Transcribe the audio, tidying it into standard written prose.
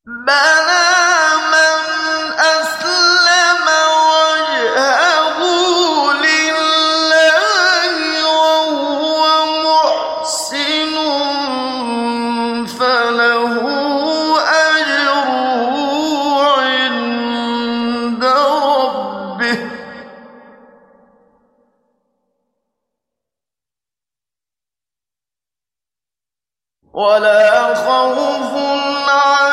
بَلَىٰ مَنْ أَسْلَمَ وَجْهَهُ لِلَّهِ وَهُوَ مُحْسِنٌ فَلَهُ أَجْرُهُ عِندَ رَبِّهِ وَلَا خَوْفٌ